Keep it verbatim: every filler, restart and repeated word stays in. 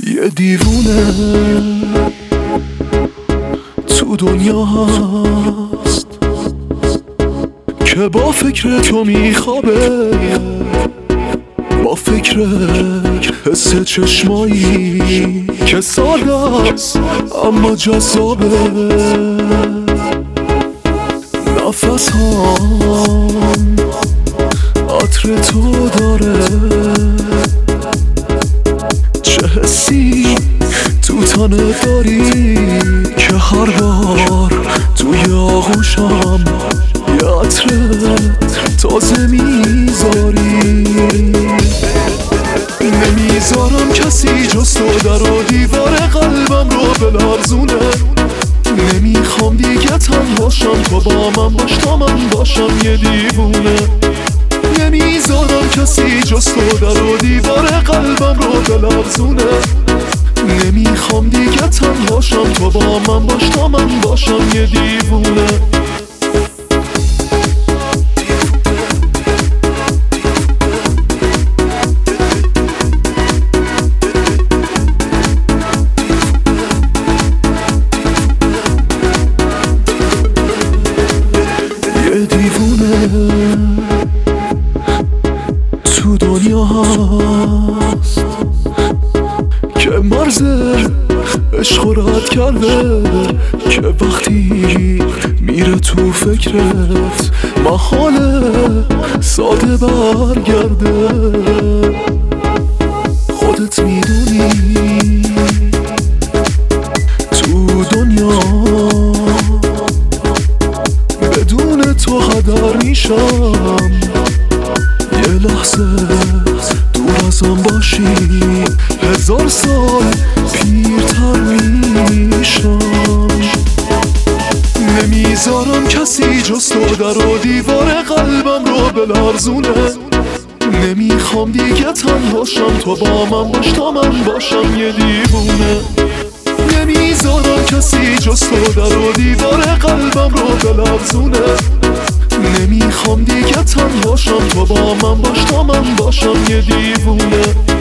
یه دیوونه تو دنیا هست که با فکر تو میخوابه، با فکر حس چشمایی که ساده است اما جذابه. نفس هم عطر تو داره، چه حسی تو تنه داری که هر بار توی آغوشم یه عطر تازه میذاری. نمیذارم کسی جز تو در و دیوار قلبم رو بلرزونه. نمیخوام دیگه تنهاشم، تو با من باش تا من باشم یه دیوونه. نمیذارم کسی جز تو در و دیوار قلبم رو بلرزونه. نمیخوام دیگه تنهاشم، تو با من باش تا من باشم یه دیوونه. یه دیوونه تو دنیا هست که مرز عشق رد کرده، که وقتی میره تو فکرت محاله ساده برگرده. خودت میدونی تو دنیا بدون تو هدر میشم. یه لحظه دور ازم باشی هزار سال پیرتر میشم. نمیذارم کسی جز تو در و دیوار قلبم رو بلرزونه. نمیخوام دیگه تنهاشم، تو با من باش تا من باشم یه دیوونه. نمیذارم کسی جز تو در و دیوار قلبم رو بلرزونه. نمیخوام دیگه تنهاشم، تو با من باش تا من باشم یه دیوونه.